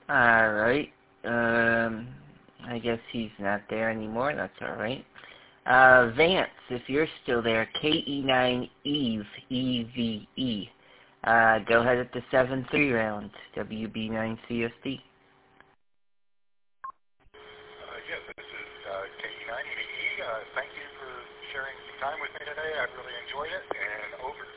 Alright. I guess he's not there anymore. That's alright. Vance, if you're still there, KE9 Eve, EVE. Go ahead at the 7-3 round, WB9CSD. Yes, this is KE9 EVE. Thank you for sharing some time with me today. I really enjoyed it, and over